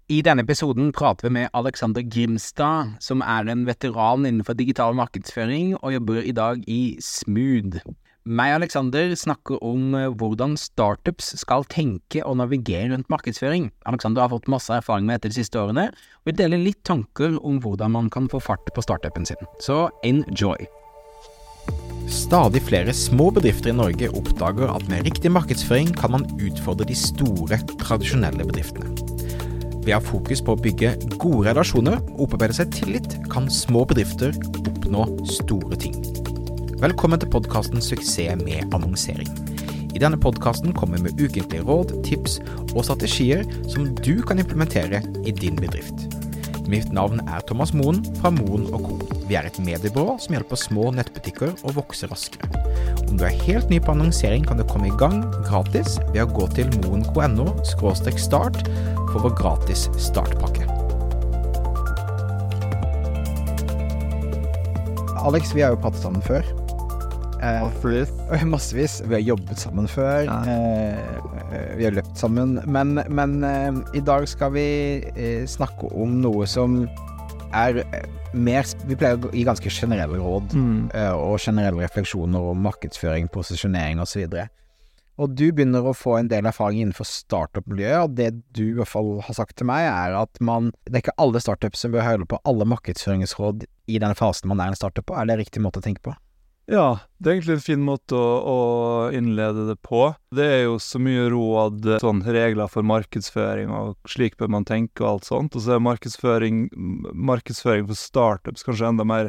I denne episoden prater vi med Alexander Grimstad, som en veteran innenfor digital markedsføring og jobber I dag I Smooth. Meg og Alexander snakker om hvordan startups skal tenke og navigere rundt markedsføring. Alexander har fått masse erfaring med dette de siste årene, og vil dele litt tanker om hvordan man kan få fart på startupen sin. Så enjoy! Stadig flere små bedrifter I Norge oppdager at med riktig markedsføring kan man utfordre de store, tradisjonelle bedriftene. Ved å ha fokus på å bygge gode relasjoner og opparbeide seg tillit, kan små bedrifter oppnå store ting. Velkommen til podcasten Suksess med annonsering. I denne podcasten kommer vi med ukentlige råd, tips og strategier som du kan implementere I din bedrift. Mitt navn Thomas Moen fra Moen & Co. Vi et mediebyrå som hjelper små nettbutikker å vokse raskere. Om du helt ny på annonsering kan du komme I gang gratis ved å gå til moen.no/start for vår gratis startpakke. Alex, vi har jo pratet sammen før. Massevis. Vi har jobbet sammen før. Vi har løpt sammen. Men I dag skal vi snakke om noe som mer... Vi pleier å gi ganske generelle råd og generelle refleksjoner om markedsføring, posisjonering og så videre. Og du begynner å få en del erfaring innenfor startup-miljøet, og det du I hvert fall har sagt til meg at det ikke alle startups som bør høre på alle markedsføringsråd I denne fasen man en startup på. Det riktig måte å tenke på? Ja, det egentlig en fin måte å innlede det på. Det jo så mye råd, sånn regler for markedsføring og slik bør man tenke og alt sånt. Og så markedsføring for startups kanskje enda mer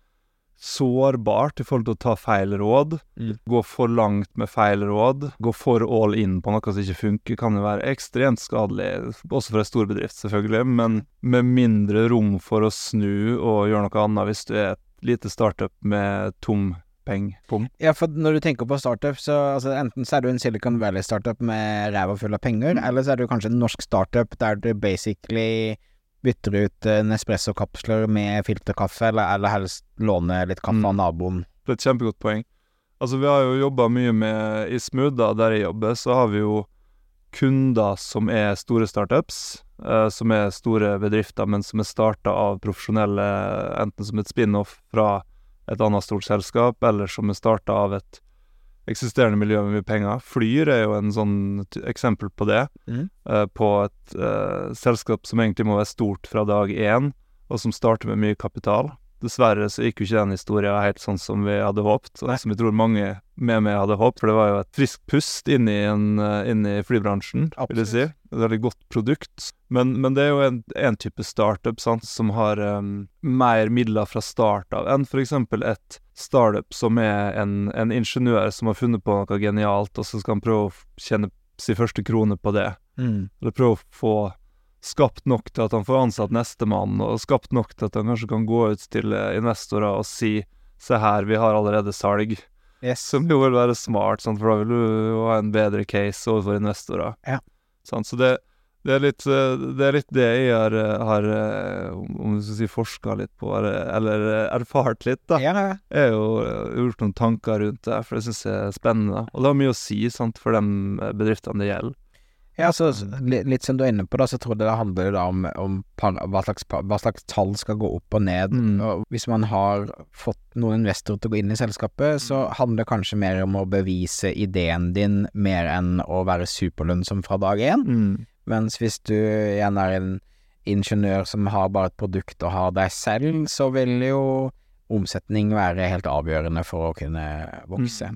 sårbart I forhold til å ta feil råd. Gå for langt med feil råd. Gå for all in på noe som ikke funker kan jo være ekstremt skadelig, også for en stor bedrift selvfølgelig, men med mindre rom for å snu og gjøre noe annet hvis du et lite startup med tom peng. Ja, for når du tenker på startup, så altså, enten så du en Silicon Valley startup med ræva full av penger, eller så du kanskje en norsk startup der du basically bytter ut Nespresso-kapsler med filterkaffe, eller helst låne litt kaffe av naboen. Det et kjempegodt poeng. Altså, vi har jo jobbet mye med I Smooth, da, der jeg jobber, så har vi jo kunder som store startups, som store bedrifter, men som startet av profesjonelle, enten som et spin-off fra et annet stort selskap, eller som startet av et eksisterende miljø med mye penger. Flyr jo en sånn eksempel på det, på et selskap som egentlig må være stort fra dag 1, og som starter med mye kapital. Dessverre så gikk jo ikke den historien helt sånn som vi hadde håpet, og som vi tror mange med meg hadde håpet, for det var jo et friskt pust inn I flybransjen, vil jeg si. Det et veldig godt produkt. Men det jo en type startup, sant, som har mer midler fra start av enn for eksempel et startup som en ingeniør som har funnet på noe genialt, og så skal han prøve å tjene sin første krone på det. Eller prøve å få skapt nok til at han får ansatt neste mann, og skapt nok til at han kanskje kan gå ut til investorer og si, se her, vi har allerede salg. Yes. Som jo vil være smart, sant? For da vil du jo ha en bedre case overfor investorer. Ja. Sant? Så det litt det jeg har om du skal si forsket litt på, eller erfart litt da. Ja. Jeg har jo gjort noen tanker rundt det, for det synes jeg spennende. Og det har mye å si, sant, for de bedriftene det gjelder. Ja, så litt som du inne på da, så tror jeg det handler da om hva slags tall skal gå opp og ned. Og hvis man har fått noen investorer til å gå inn I selskapet, så handler det kanskje mer om å bevise ideen din mer enn å være superlønnsom fra dag 1. Mens hvis du igjen en ingeniør som har bare et produkt og har deg selv, så vil jo omsetning være helt avgjørende for å kunne vokse.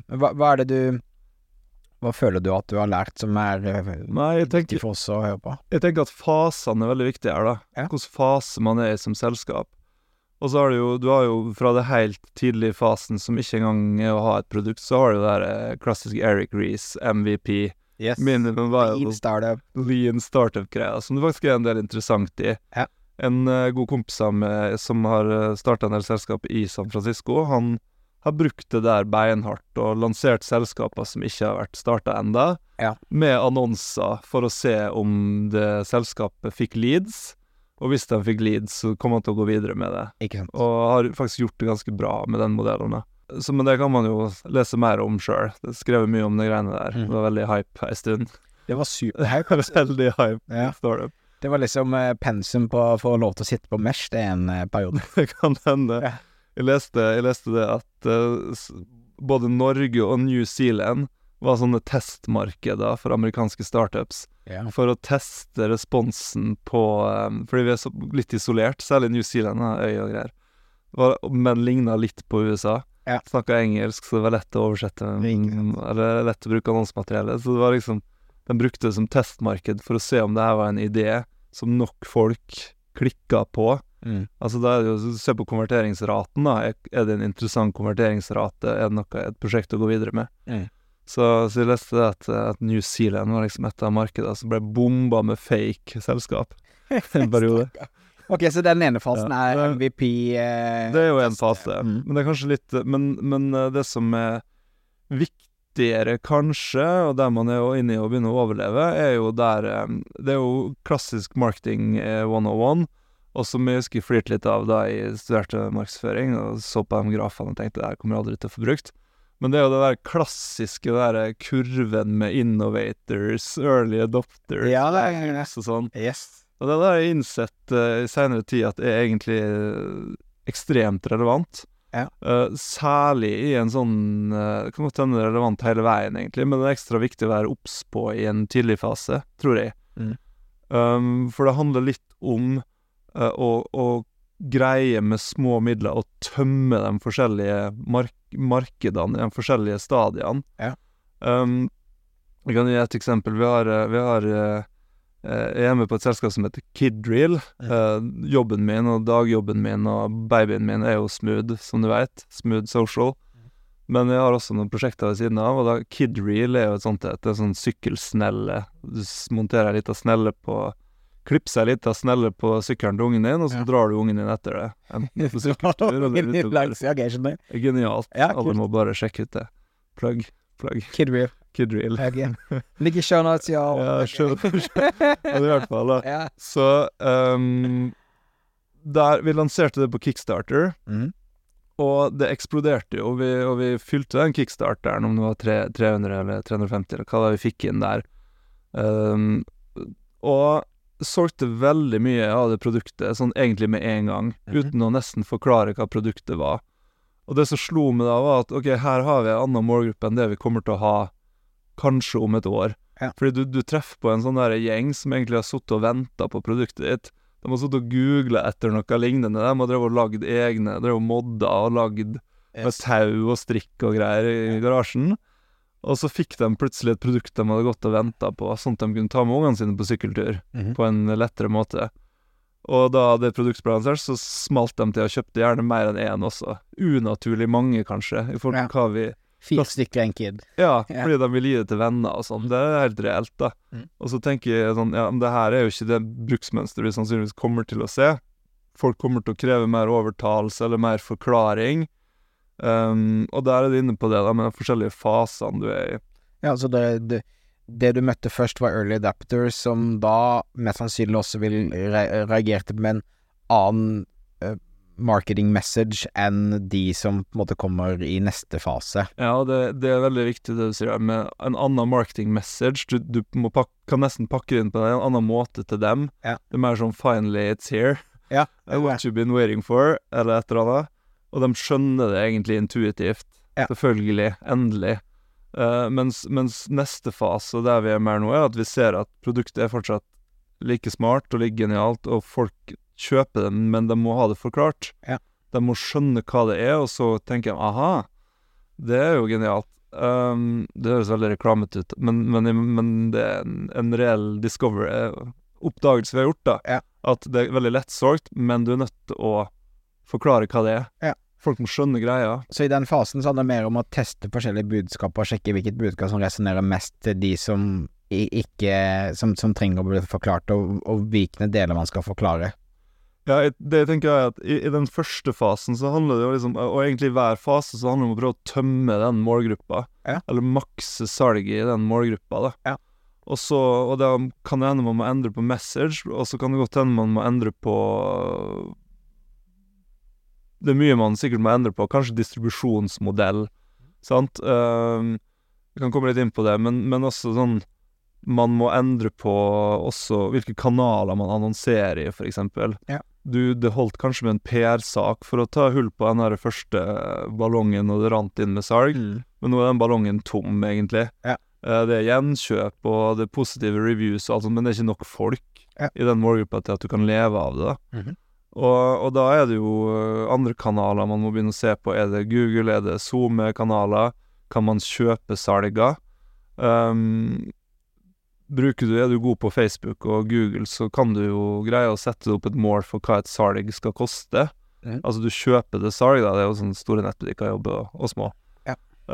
Hva føler du at du har lært som viktig for oss å høre på? Jeg tenker at fasene veldig viktige her da. Ja. Hvilken fase man I som selskap. Og så har du har jo fra det helt tidlige fasen som ikke engang å ha et produkt, så har du det der klassiske Eric Ries, MVP. Yes. Minimum Lean Startup-greier, som det faktisk en del interessant I. Ja. En god kompis som har startet en del selskap I San Francisco, han har brukt det der beinhardt og lansert selskaper som ikke har vært startet enda, med annonser for å se om det selskapet fikk leads, og hvis de fikk leads, så kom han til å gå videre med det. Ikke sant. Og har faktisk gjort det ganske bra med den modellen. Så, men det kan man jo lese mer om selv. Det skrev mye om de greiene der. Det var veldig hype en stund. Det var superhype. Veldig hype, ja. startup. Det var liksom pensum på å få lov til å sitte på mesh, det en periode. Det kan hende. Ja. Jeg leste det at både Norge og New Zealand var sånne testmarkeder for amerikanske startups. Ja. For å teste responsen på fordi vi så litt isolert, særlig New Zealand, øy og greier. Men lignet litt på USA. Ja. Snakket engelsk, så det var lett å oversette, eller lett å bruke annonsmateriale. Så det var liksom, de brukte det som testmarked for å se om det her var en idé som nok folk klikket på. Altså da er det jo, se på konverteringsraten da, er det en interessant konverteringsrate, er det et prosjekt å gå videre med? Så jeg leste det at New Zealand var liksom et av markedene som ble bomba med fake selskap en periode. Ok, så den ene fasen er MVP det er jo en fase, men det er kanskje litt men det som er viktigere kanskje, og der man er jo inne i å begynne å overleve, er jo der det er jo klassisk marketing 101, og som jeg husker flirte litt av da jeg studerte markedsføring, og så på de grafene og tenkte det her kommer jeg aldri til å få brukt. Men det er jo det der klassiske der kurven med innovators, early adopters, og sånn. Yes. Og det har jeg innsett i senere tid at er egentlig ekstremt relevant. Ja. Særlig i en sånn, det kan godt hende relevant hele veien egentlig, men det er ekstra viktig å være obs på i en tidlig fase, tror jeg. For det handler litt om å greie med små midler å tømme de forskjellige markedene, de forskjellige stadiene. Ja. Jeg kan gi et eksempel. Jeg er med på et selskap som heter Kidreal. Jobben min og dagjobben min og babyen min er jo Smooth, som du vet. Smooth Social. Men jeg har også noen prosjekter ved siden av, og da Kidreal er jo et sånn sykkelsnelle. Du monterer en liten snelle på klipser litt av snelle på sykkelen til ungen din, og så drar du ungen din etter det. Enten på sykkeltur, eller litt langs, ja, skjønner. Genialt. Ja, alle må bare sjekke ut det. Plugg. Kidreal. Ligger show notes, ja. Ja, i hvert fall da. Ja. Så, vi lanserte det på Kickstarter, og det eksploderte jo, og vi fylte den Kickstarteren, om det var 300 eller 350, eller hva da vi fikk inn der. Og solgte veldig mye av det produktet, sånn egentlig med en gang, uten å nesten forklare hva produktet var. Og det som slo meg da var at, ok, her har vi en annen målgruppe enn det vi kommer til å ha kanskje om et år. Ja. Fordi du treffer på en sånn der gjeng som egentlig har suttet og ventet på produktet ditt. De har suttet og googlet etter noe lignende. De har drevet og lagd egne, drevet og modda og lagd med tau og strikk og greier i garasjen. Og så fikk de plutselig et produkt de hadde gått og ventet på, sånn at de kunne ta med ungene sine på sykkeltur på en lettere måte. Og da det produktet ble lansert, så smalt de til å kjøpte gjerne mer enn en også. Unaturlig mange, kanskje, i forhold til hva vi... 4 stykker en kid. Ja, fordi de vil gi det til venner og sånn. Det er helt reelt, da. Og så tenker jeg sånn, ja, men det her er jo ikke det bruksmønster vi sannsynligvis kommer til å se. Folk kommer til å kreve mer overtalelse eller mer forklaring. Og der er du inne på det da, med de forskjellige fasene du er i. Ja, altså det du møtte først var early adapters, som da mest sannsynlig også reagerte med en annen marketing message enn de som på en måte kommer i neste fase. Ja, det er veldig viktig det du sier, med en annen marketing message. Du kan nesten pakke det inn på en annen måte til dem. Ja. Det er mer sånn, finally it's here. Ja. What you've been waiting for, eller et eller annet. Og de skjønner det egentlig intuitivt. Ja. Selvfølgelig. Endelig. Mens neste fase, der vi er mer nå, er at vi ser at produktet er fortsatt like smart og like genialt, og folk kjøper det, men de må ha det forklart. Ja. De må skjønne hva det er, og så tenker de, aha, det er jo genialt. Det høres veldig reklamete ut, men det er en reell oppdagelse vi har gjort da. Ja. At det er veldig lett solgt, men du er nødt til å forklare hva det er. Ja. Folk må skjønne greia. Så i den fasen så handler det mer om å teste forskjellige budskap og sjekke hvilket budskap som resonerer mest til de som som trenger å bli forklart, og hvilke deler man skal forklare. Ja, det tenker jeg at i den første fasen så handler det jo liksom, og egentlig i hver fase så handler det om å prøve å tømme den målgruppa, eller makse salget i den målgruppa da. Ja. Og det kan det hende man må endre på message, og så kan det godt hende man må endre på det er mye man sikkert må endre på, kanskje distribusjonsmodell, sant? Jeg kan komme litt inn på det, men også sånn man må endre på også hvilke kanaler man annonserer i, for eksempel. Ja. Det holdt kanskje med en PR-sak for å ta hull på den her første ballongen, og det rant inn med salg, men nå den ballongen tom, egentlig. Ja. Det gjenkjøp, og det positive reviews og alt sånt, men det ikke nok folk i den målgruppa til at du kan leve av det, da. Og da det jo andre kanaler man må begynne å se på. Det Google, det Zoom-kanaler? Kan man kjøpe salga? Du god på Facebook og Google, så kan du jo greie å sette opp et mål for hva et salg skal koste. Altså du kjøper det salg, da. Det jo sånne store nettbutikker jobber og små. Ja.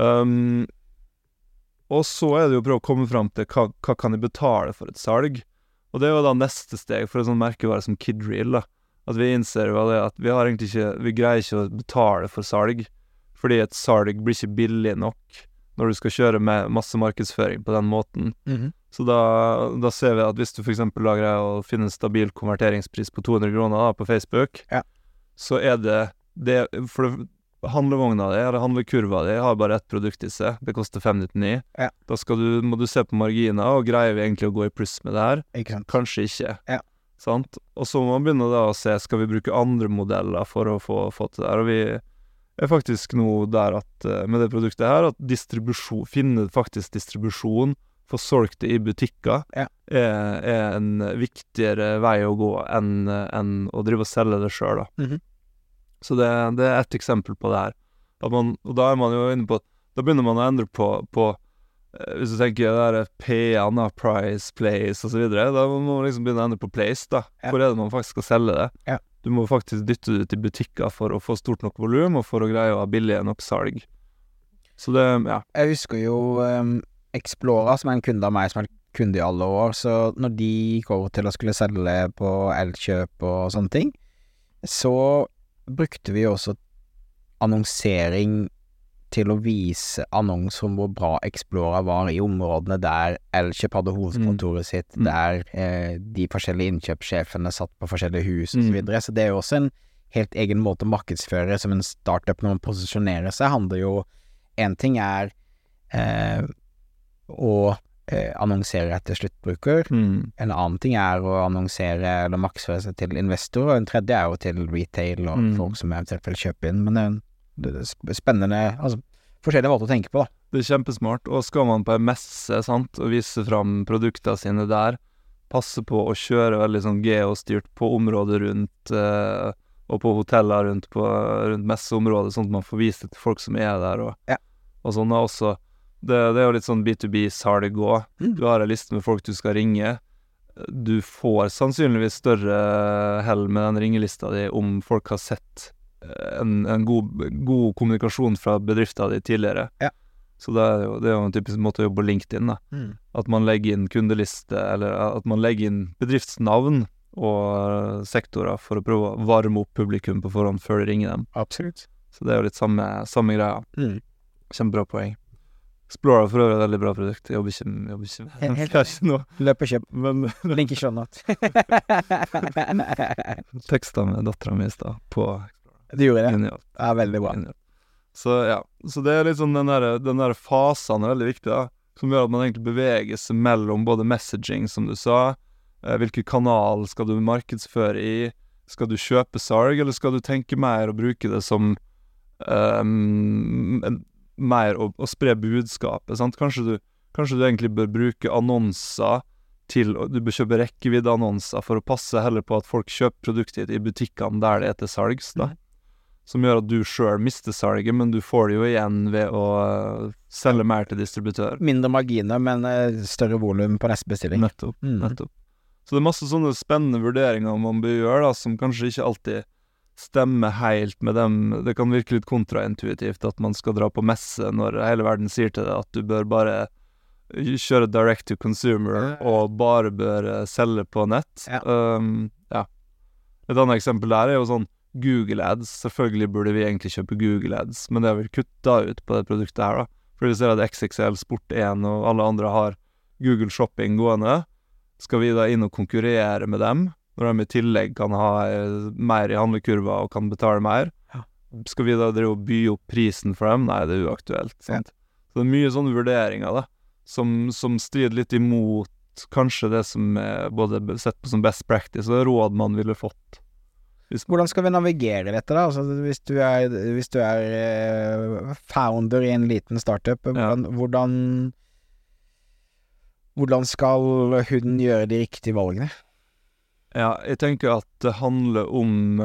Og så det jo å prøve å komme frem til hva kan jeg betale for et salg. Og det jo da neste steg for en sånn merkevare som Kidreel, da. At vi innser jo at vi greier ikke å betale for salg, fordi et salg blir ikke billig nok når du skal kjøre med masse markedsføring på den måten. Så da ser vi at hvis du for eksempel greier å finne en stabil konverteringspris på 200 kroner da, på Facebook, så det for handlevogna di, eller handlekurva di, har bare ett produkt i seg. Det koster 599. Da må du se på marginer, og greier vi egentlig å gå i pluss med det her? Ikke sant? Kanskje ikke. Sant? Og så må man begynne da å se, skal vi bruke andre modeller for å få til det her? Og vi faktisk nå der at, med det produktet her, at finne faktisk distribusjon for solgt det i butikker, en viktigere vei å gå enn å drive og selge det selv, da. Så det et eksempel på det her. Og da man jo inne på, da begynner man å endre på hvis du tenker det P-en, price, place og så videre, da må man liksom begynne å endre på place, da. Hvor det man faktisk skal selge det? Du må faktisk dytte det ut i butikker for å få stort nok volum, og for å greie å ha billig nok salg. Så det, Jeg husker jo Explora, som en kunde av meg, som kunde i alle år, så når de gikk over til å skulle selge på Elkjøp og sånne ting, så brukte vi også annonsering til å vise annonser om hvor bra Explora var i områdene der Elkjøp hadde hovedkontoret sitt, der de forskjellige innkjøpssjefene satt på forskjellige hus og så videre. Så det jo også en helt egen måte å markedsføre som en startup når man posisjonerer seg. Handler jo, en ting å annonsere etter sluttbruker, en annen ting å annonsere eller markedsføre seg til investor, og en tredje jo til retail og folk som eventuelt vil kjøpe inn, men det spennende, altså forskjellige måter å tenke på, da. Det kjempesmart, og skal man på en messe, sant, og vise fram produktene sine der, passe på å kjøre veldig sånn geostyrt på området rundt, og på hoteller rundt messeområdet, sånn at man får vise det til folk som der, og sånn da også. Det jo litt sånn B2B-salg også. Du har en liste med folk du skal ringe. Du får sannsynligvis større hell med den ringelista di om folk har sett en god kommunikasjon fra bedriften din tidligere. Så det jo en typisk måte å jobbe på LinkedIn, da. At man legger inn kundeliste, eller at man legger inn bedriftsnavn og sektorer for å prøve å varme opp publikum på forhånd før de ringer dem. Absolutt. Så det jo litt samme greia. Kjempebra poeng. Explora for øvrig veldig bra produkt. Jeg jobber ikke ikke noe. Løp og kjøp. Men Link i skjønnat. Tekster med datteren min i sted på Du gjorde det? Genialt. Ja, veldig bra. Genialt. Så det litt sånn den der fasen veldig viktig, da, som gjør at man egentlig beveger seg mellom både messaging, som du sa, hvilken kanal skal du markedsføre i, skal du kjøpe salg, eller skal du tenke mer og bruke det som mer å spre budskapet, sant? Kanskje du egentlig bør bruke annonser du bør kjøpe rekkeviddeannonser for å passe heller på at folk kjøper produktet ditt i butikkene der det til salgs, da. Som gjør at du selv mister salget, men du får det jo igjen ved å selge mer til distributør. Mindre marginer, men større volum på neste bestilling. Nettopp. Så det masse sånne spennende vurderinger man bør gjøre, da, som kanskje ikke alltid stemmer helt med dem. Det kan virke litt kontraintuitivt at man skal dra på messe når hele verden sier til deg at du bør bare kjøre direct to consumer og bare bør selge på nett. Et annet eksempel der jo sånn Google Ads. Selvfølgelig burde vi egentlig kjøpe Google Ads, men det har vi kuttet ut på det produktet her, da. For vi ser at XXL, Sport1 og alle andre har Google Shopping gående. Skal vi da inn og konkurrere med dem, når de i tillegg kan ha mer i handlekurva og kan betale mer? Skal vi da drive og by opp prisen for dem? Nei, det uaktuelt, sant? Så det mye sånne vurderinger, da, som strider litt imot kanskje det som er både sett på som best practice, og råd man ville fått. Hvordan skal vi navigere dette da? Altså, hvis du er founder i en liten startup, hvordan skal hun gjøre de riktige valgene? Ja, jeg tenker at det handler om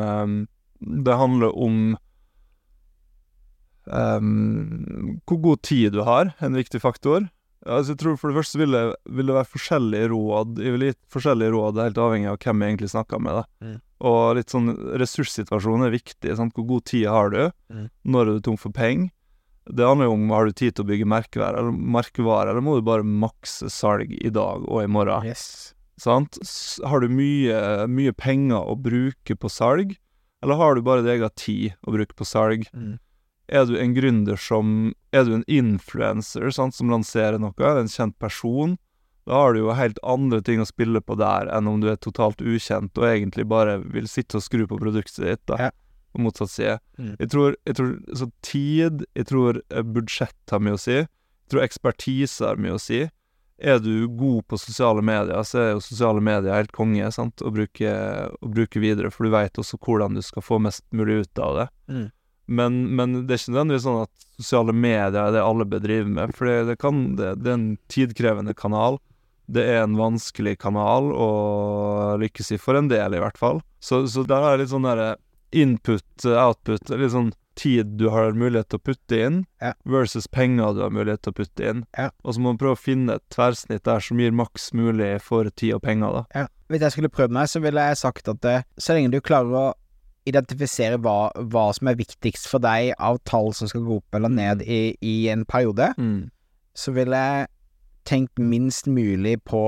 hvor god tid du har, en viktig faktor. Altså, jeg tror for det første vil det være forskjellige råd. Jeg vil gi forskjellige råd, det er helt avhengig av hvem jeg egentlig snakker med. Da. Og litt sånn ressurssituasjon er viktig. Sant? Hvor god tid har du? Når er du tom for penger? Det handler jo om, har du tid til å bygge merkevare, eller må du bare makse salg i dag og i morgen? Yes. Sant? Har du mye penger å bruke på salg, eller har du bare det egen tid å bruke på salg? Er du en gründer er du en influencer, sant, som lanserer noe, en kjent person, da har du jo helt andre ting å spille på der, enn om du er totalt ukjent, og egentlig bare vil sitte og skru på produktet ditt, da, på motsatt side. Jeg tror så tid, jeg tror budsjett har mye å si, jeg tror ekspertise har mye å si. Er du god på sosiale medier, så er jo sosiale medier helt konge, sant, å bruke videre, for du vet også hvordan du skal få mest mulig ut av det. Men det er ikke nødvendigvis sånn at sosiale medier er det alle bedriver med, for det er en tidkrevende kanal, det er en vanskelig kanal å lykkes i, for en del i hvert fall. Så der er litt sånn der input, output, litt sånn tid du har mulighet til å putte inn, versus penger du har mulighet til å putte inn. Og så må man prøve å finne et tverrsnitt der som gir maks mulig for tid og penger, da. Hvis jeg skulle prøvd meg, så ville jeg sagt at så lenge du klarer å identifisere hva som er viktigst for deg av tall som skal gå opp eller ned i en periode, så vil jeg tenkt minst mulig på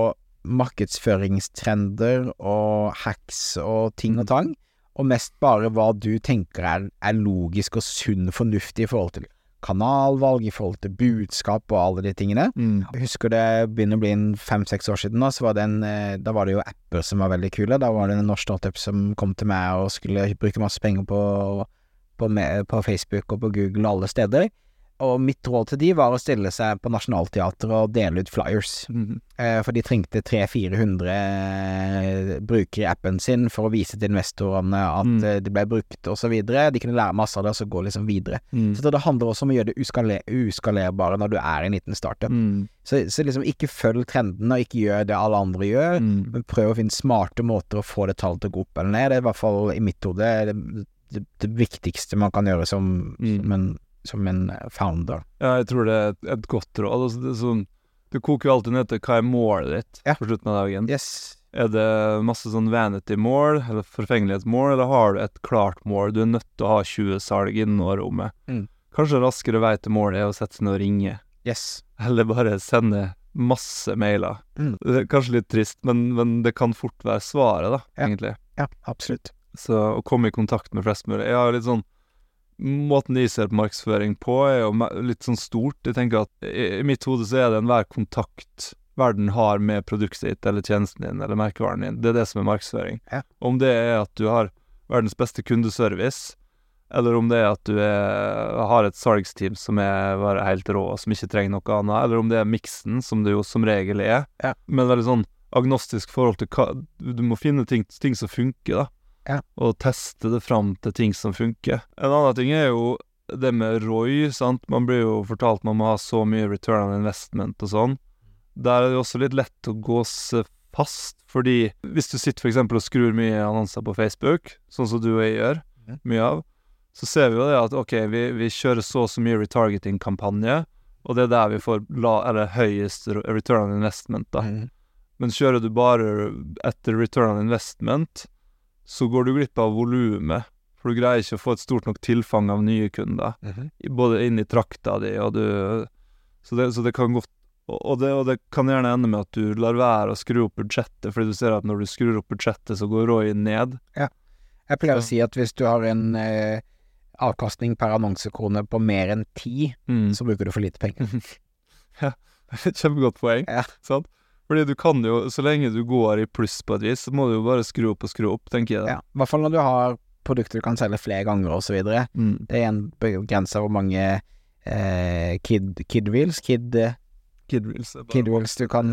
markedsføringstrender og hacks og ting og tang, og mest bare hva du tenker er logisk og sunn fornuftig i forhold til kanalvalg, i forhold til budskap og alle de tingene. Jeg husker det begynner å bli 5-6 år siden da, så var da var det jo apper som var veldig kule. Da var det en norsk startup som kom til meg og skulle bruke masse penger på Facebook og på Google og alle steder. Og mitt råd til de var å stille seg på Nationaltheatret og dele ut flyers. For de trengte 300-400 brukere i appen sin for å vise til investorene at det ble brukt og så videre. De kunne lære masse av det og så gå liksom videre. Så det handler også om å gjøre det uskalerbare når du er en liten startup. Så liksom ikke følg trenden og ikke gjør det alle andre gjør, men prøv å finne smarte måter å få det tallet til å gå opp eller ned. Det er i hvert fall i mitt hode det viktigste man kan gjøre som en founder. Ja, jeg tror det er et godt råd. Altså, du koker jo alltid ned til hva er målet ditt på slutten av dagen. Er det masse sånn vanity-mål, eller forfengelighetsmål, eller har du et klart mål? Du er nødt til å ha 20 salg innen årrommet. Kanskje raskere vei til målet er å sette seg ned og ringe. Eller bare sende masse mailer. Det er kanskje litt trist, men det kan fort være svaret, da, egentlig. Ja, absolutt. Så å komme i kontakt med flest mulig. Jeg har litt sånn måten de ser på markedsføring på er jo litt sånn stort. Jeg tenker at i mitt hode så er det enhver kontakt verden har med produktet ditt, eller tjenesten din, eller merkevaren din. Det er det som er markedsføring. Om det er at du har verdens beste kundeservice, eller om det er at du har et salgsteam som er bare helt rå, som ikke trenger noe annet, eller om det er miksen, som det jo som regel er. Men veldig sånn agnostisk forhold til hva du må finne ting som funker, da. Og teste det fram til ting som funker. En annen ting er jo det med ROI, sant? Man blir jo fortalt man må ha så mye return on investment og sånn. Der er det også litt lett å gå seg fast, fordi hvis du sitter for eksempel og skrur mye annonser på Facebook, sånn som du og jeg gjør, mye av, så ser vi jo det at ok, vi kjører så mye retargeting-kampanje, og det er der vi får høyest return on investment, da. Men kjører du bare etter return on investment, så går du glipp av volumet, for du greier ikke å få et stort nok tilfang av nye kunder, både inn i trakta di, så det kan godt, og det kan gjerne ende med at du lar være å skru opp budsjettet, fordi du ser at når du skrur opp budsjettet, så går ROI ned. Jeg pleier å si at hvis du har en avkastning per annonsekrone på mer enn 10, så bruker du for lite penger. Ja, kjempegodt poeng, sant? Fordi du kan jo, så lenge du går i pluss på et vis, så må du jo bare skru opp, tenker jeg da. I hvert fall når du har produkter du kan selge flere ganger og så videre. Det er en begrenset hvor mange kid Kid Reels. Kid Reels, du kan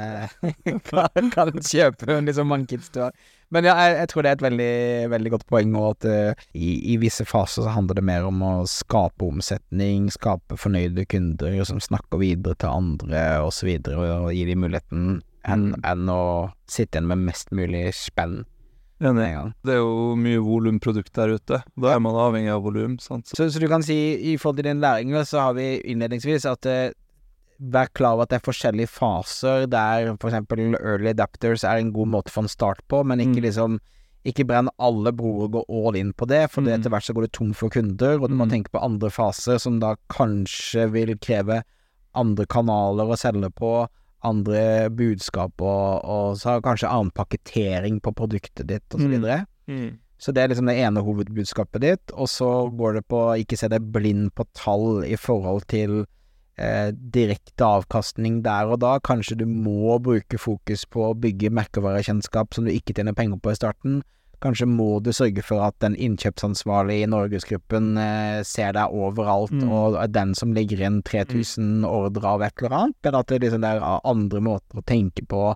kjøpe liksom mange kids du har. Men ja, jeg tror det er et veldig, veldig godt poeng, og at i visse faser så handler det mer om å skape omsetning, skape fornøyde kunder som snakker videre til andre og så videre, og gi dem muligheten enn å sitte igjen med mest mulig spenn. Enig. Det er jo mye volumprodukt der ute. Da er man avhengig av volum, sant? Så du kan si, i forhold til din læring, så har vi innledningsvis at vær klar over at det er forskjellige faser der for eksempel early adapters er en god måte for en start på, men ikke brenn alle broer og gå all in på det, for etter hvert så går det tom for kunder, og du må tenke på andre faser som da kanskje vil kreve andre kanaler å selge på, andre budskap og så kanskje annen paketering på produktet ditt og så videre. Så det er liksom det ene hovedbudskapet ditt, og så går det på ikke se deg blind på tall i forhold til direkte avkastning der og da. Kanskje du må bruke fokus på å bygge merkevarekjennskap som du ikke tjener penger på i starten. Kanskje må du sørge for at den innkjøpsansvarlige i Norgesgruppen ser deg overalt, og er den som ligger inn 3000 ordre av et eller annet, men at det liksom er andre måter å tenke på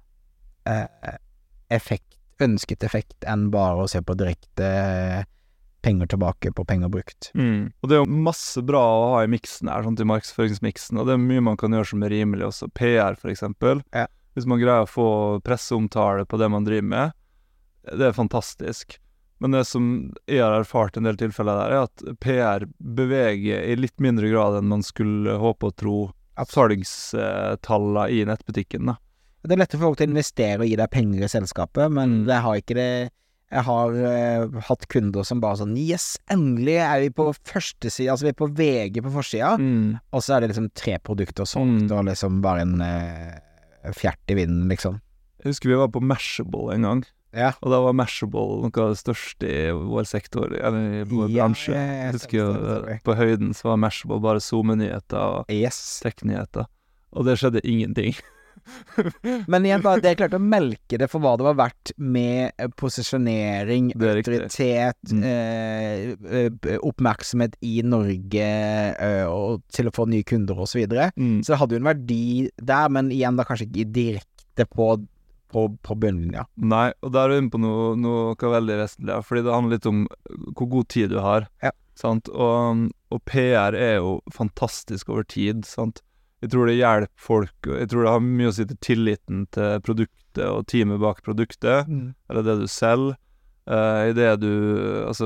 ønsket effekt enn bare å se på direkte penger tilbake på penger brukt. Og det er jo masse bra å ha i miksen her, sånn til markedsføringsmiksen, og det er mye man kan gjøre som er rimelig også. PR for eksempel. Ja. Hvis man greier å få presseomtale på det man driver med, det er fantastisk. Men det som jeg har erfart en del tilfeller der, er at PR beveger i litt mindre grad enn man skulle håpe og tro salgstallene i nettbutikken, da. Det er lettere for folk til å investere og gi deg penger i selskapet, men det har ikke det. Jeg har hatt kunder som bare sånn, yes, endelig er vi på første side, altså vi er på VG på forsida, og så er det liksom 3 produkter sånt, og liksom bare en fjert i vinden, liksom. Jeg husker vi var på Mashable en gang. Ja. Og da var Mashable noe av det største i vår sektor, eller i vår bransje. Jeg husker jo på høyden så var Mashable bare Zoom-nyheter og tech-nyheter. Og det skjedde ingenting. Men igjen, det er klart å melke det for hva det var verdt med posisjonering, autoritet, oppmerksomhet i Norge, og til å få nye kunder og så videre. Så det hadde jo en verdi der, men igjen da kanskje ikke direkte på bunnlinja. Nei, og der er du inne på noe veldig vesentlig, fordi det handler litt om hvor god tid du har, sant? Og PR er jo fantastisk over tid, sant? Jeg tror det hjelper folk, og jeg tror det har mye å si til tilliten til produktet og teamet bak produktet, eller det du selger, i det du, altså,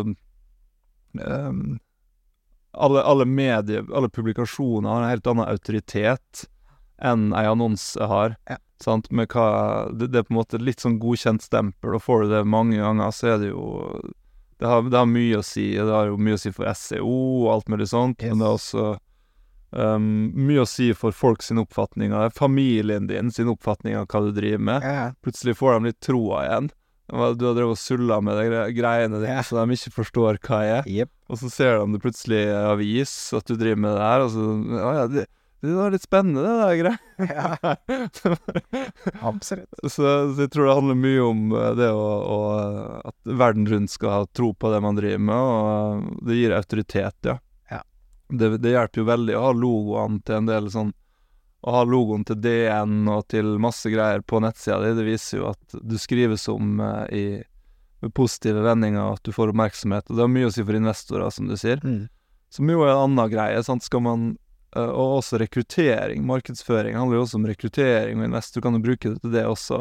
alle medier, alle publikasjoner har en helt annen autoritet enn en annonse har, sant? Med det er på en måte litt sånn godkjent stempel, og får du det mange ganger, så er det jo, det har mye å si, det har jo mye å si for SEO og alt mulig sånt, men det er også mye å si for folk sin oppfatning av familien din sin oppfatning av hva du driver med. Plutselig får de litt troa igjen. Du har drevet og sullet med de greiene dine, så de ikke forstår hva jeg er. Og så ser de det plutselig i avis at du driver med det her, og så det var litt spennende det der greier. Absolutt. Så jeg tror det handler mye om det at verden rundt skal ha tro på det man driver med, og det gir autoritet, Det hjelper jo veldig å ha logoen til en del sånn, å ha logoen til DN og til masse greier på nettsida di. Det viser jo at du skrives om med positive vendinger, at du får oppmerksomhet, og det har mye å si for investorer, som du sier. Som jo er en annen greie, sant? Skal man, og også rekruttering, markedsføring handler jo også om rekruttering, og investor kan jo bruke det til det også.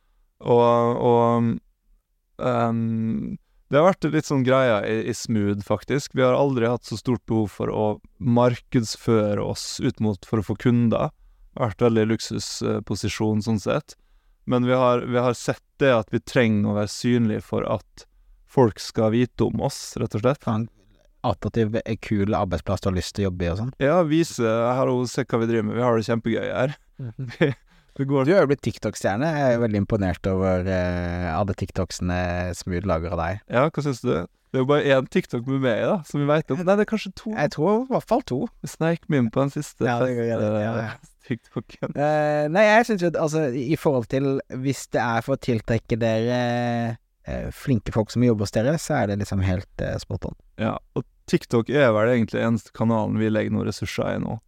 Og det har vært litt sånn greia i Smooth, faktisk. Vi har aldri hatt så stort behov for å markedsføre oss ut mot for å få kunder. Det har vært veldig luksusposisjon sånn sett. Men vi har sett det at vi trenger å være synlige for at folk skal vite om oss, rett og slett. Attraktiv, kul arbeidsplass du har lyst til å jobbe i og sånn. Ja, vise her og se hva vi driver med. Vi har det kjempegøy her. Du har jo blitt TikTok-stjerne. Jeg er veldig imponert over alle TikToksene Smooth lager av deg. Ja, hva synes du? Det er jo bare 1 TikTok med meg da, som vi vet om. Nei, det er kanskje 2. Jeg tror i hvert fall 2. Vi sneik meg inn på den siste TikToken. Nei, jeg synes jo, altså, i forhold til hvis det er for å tiltrekke dere flinke folk som jobber hos dere, så er det liksom helt spot on. Ja, og TikTok er vel egentlig eneste kanalen vi legger noen ressurser i nå.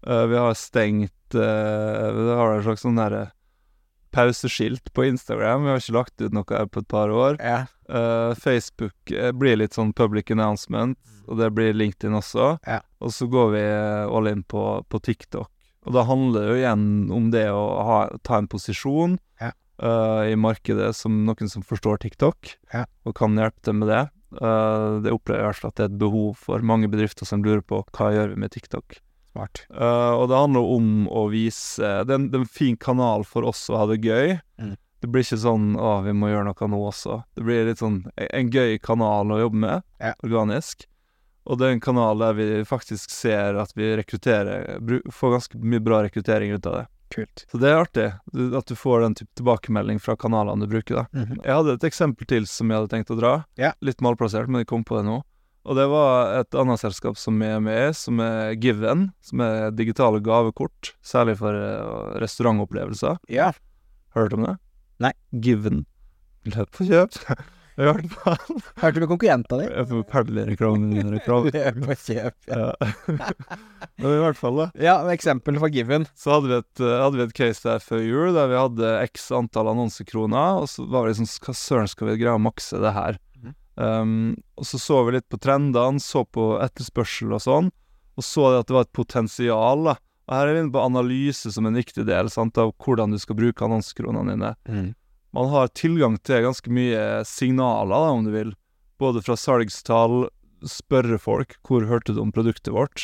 Vi har stengt Vi har en slags sånn der pauseskilt på Instagram. Vi har ikke lagt ut noe her på et par år. Ja. Facebook blir litt sånn public announcement, og det blir LinkedIn også. Ja. Og så går vi all in på TikTok. Og da handler det jo igjen om det å ta en posisjon i markedet som noen som forstår TikTok, og kan hjelpe til med det. Det opplever jeg i hvert fall at det er et behov for mange bedrifter som lurer på hva gjør vi med TikTok. Smart. Og det handler om å vise det er en fin kanal for oss å ha det gøy. Det blir ikke sånn vi må gjøre noe nå også. Det blir litt sånn en gøy kanal å jobbe med, organisk. Og det er en kanal der vi faktisk ser at vi får ganske mye bra rekruttering ut av det. Kult. Så det er artig, at du får den type tilbakemelding fra kanalene du bruker da. Jeg hadde et eksempel til som jeg hadde tenkt å dra. Litt malplassert, men jeg kom på det nå. Og det var et annet selskap som er med, som er Given, som er digitale gavekort, særlig for restaurantopplevelser. Ja. Hørt om det? Nei. Given. Løp på kjøp. Jeg hørte på han. Hørte du konkurrenten din? Jeg får perlig reklame. Løp på kjøp, ja. Men i hvert fall da. Ja, eksempel for Given. Så hadde vi et case der før jul, der vi hadde x antall annonsekroner, og så var det liksom, hva søren skal vi greie å makse det her? Og så vi litt på trendene, så på etterspørsel og sånn, og så at det var et potensial da. Og her er vi inne på analyse som en viktig del, sant, av hvordan du skal bruke annonsekronene dine. Man har tilgang til ganske mye signaler da, om du vil, både fra salgstall, spørre folk, hvor hørte du om produktet vårt?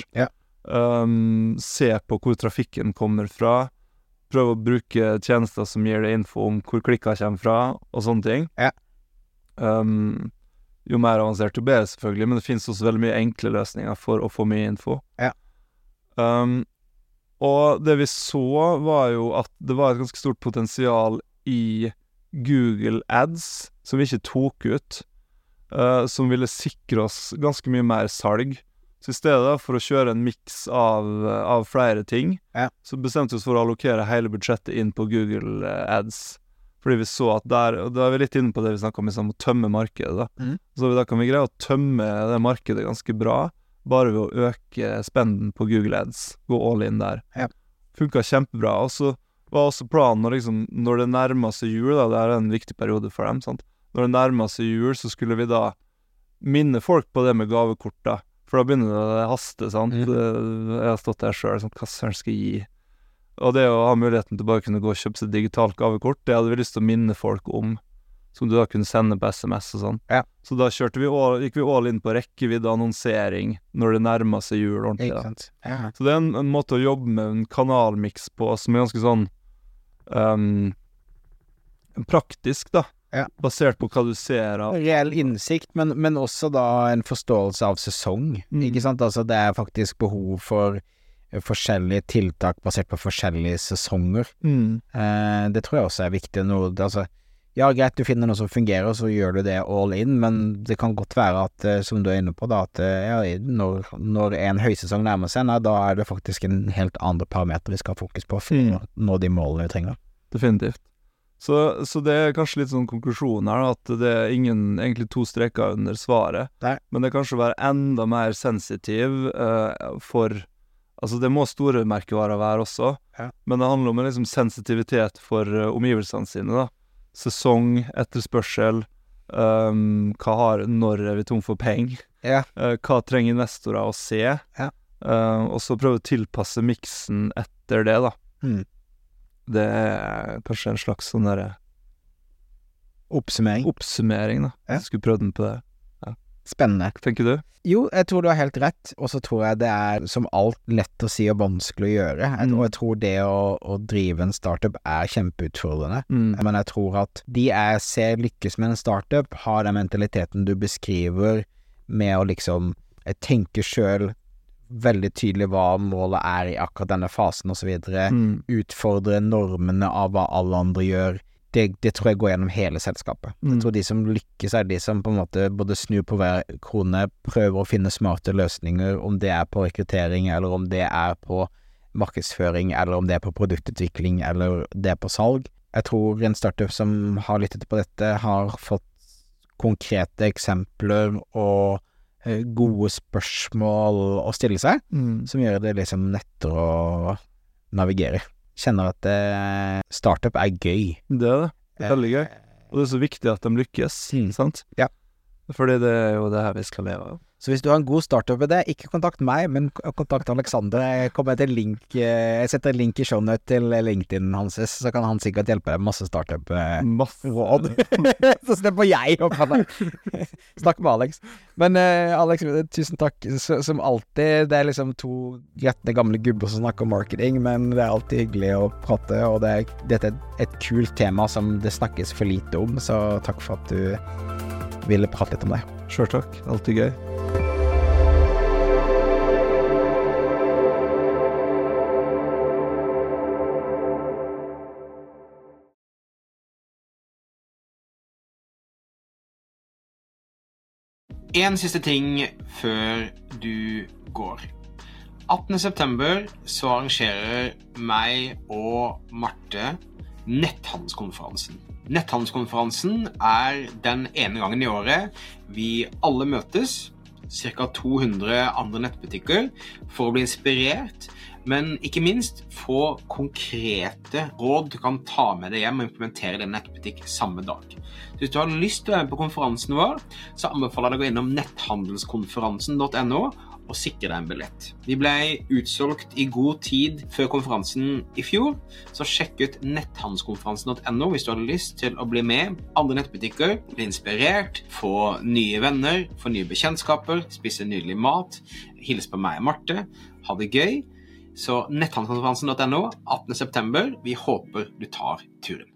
Se på hvor trafikken kommer fra, prøve å bruke tjenester som gir deg info om hvor klikka kommer fra, og sånne ting. Jo mer avansert jo bedre selvfølgelig, men det finnes også veldig mye enkle løsninger for å få mye info. Og det vi så var jo at det var et ganske stort potensial i Google Ads, som vi ikke tok ut, som ville sikre oss ganske mye mer salg. Så i stedet da, for å kjøre en mix av flere ting, så bestemte vi oss for å allokere hele budsjettet inn på Google Ads. Fordi vi så at og da er vi litt inne på det vi snakket om, å tømme markedet da. Så da kan vi greie å tømme det markedet ganske bra, bare ved å øke spenden på Google Ads, gå all in der. Funket kjempebra, og så var også planen liksom, når det nærmer seg jul, da, det er en viktig periode for dem, sant? Når det nærmer seg jul, så skulle vi da minne folk på det med gavekort da, for da begynner det å haste, sant? Jeg har stått der selv, sånn, hva søren skal jeg gi? Og det å ha muligheten til bare kunne gå og kjøpe seg digitalt gavekort, det hadde vi lyst til å minne folk om, som du da kunne sende på SMS og sånn. Så da gikk vi all inn på rekkevidde annonsering når det nærmer seg jul ordentlig da. Så det er en måte å jobbe med en kanalmix på som er ganske sånn praktisk da, basert på hva du ser av. Reell innsikt, men også da en forståelse av sesong, ikke sant? Altså det er faktisk behov for forskjellige tiltak basert på forskjellige sesonger. Det tror jeg også er viktig. Altså, ja, greit, du finner noe som fungerer, så gjør du det all in, men det kan godt være at, som du er inne på da, at når en høysesong nærmer seg, da er det faktisk en helt andre parameter vi skal ha fokus på for å nå de målene vi trenger. Definitivt. Så det er kanskje litt sånn konklusjon her, at det er egentlig 2 streker under svaret, men det kanskje være enda mer sensitiv altså det må store merkevarer være også, men det handler om en liksom sensitivitet for omgivelsene sine da. Sesong, etterspørsel, når er vi tom for penger, hva trenger investorer å se, og så prøve å tilpasse miksen etter det da. Det er kanskje en slags sånn der oppsummering da. Jeg skulle prøve den på det. Spennende. Tenker du? Jo, jeg tror du har helt rett, og så tror jeg det er som alt lett å si og vanskelig å gjøre, og jeg tror det å drive en startup er kjempeutfordrende, men jeg tror at de jeg ser lykkes med en startup, har den mentaliteten du beskriver med å liksom tenke selv veldig tydelig hva målet er i akkurat denne fasen og så videre, utfordre normene av hva alle andre gjør. Det tror jeg går gjennom hele selskapet. Jeg tror de som lykkes er de som på en måte både snur på hver krone, prøver å finne smarte løsninger, om det er på rekruttering, eller om det er på markedsføring, eller om det er på produktutvikling, eller det er på salg. Jeg tror en startup som har lyttet på dette, har fått konkrete eksempler og gode spørsmål å stille seg, som gjør det liksom lettere å navigere. Kjenner at startup gøy. Det det. Det veldig gøy. Og det så viktig at de lykkes, sant? Ja. Fordi det jo det her vi skal leve av. Så hvis du har en god startup-idé, ikke kontakt meg, men kontakt Alexander. Jeg setter en link i shownote til LinkedIn hans, så kan han sikkert hjelpe deg med masse startup-råd. Så slipper jeg å snakke med Alex. Men Alex, tusen takk. Som alltid, det liksom 2 gretne gamle gubber som snakker om marketing, men det alltid hyggelig å prate, og dette et kult tema som det snakkes for lite om, så takk for at du ville prate litt om det. Selv takk. Alltid gøy. En siste ting før du går. 18. september så arrangerer meg og Marte netthandelskonferansen. Netthandelskonferansen den ene gangen i året vi alle møtes, ca. 200 andre nettbutikker, for å bli inspirert, men ikke minst få konkrete råd du kan ta med deg hjem og implementere din nettbutikk samme dag. Så hvis du har lyst til å være med på konferansen vår, så anbefaler jeg deg å gå innom netthandelskonferansen.no og sikre deg en billett. Vi ble utsolgt i god tid før konferansen i fjor, så sjekk ut netthandelskonferansen.no hvis du har lyst til å bli med andre nettbutikker, bli inspirert, få nye venner, få nye bekjentskaper, spise nydelig mat, hilse på meg og Marte, ha det gøy. Så netthandelskonferansen.no, 18. september, vi håper du tar turen.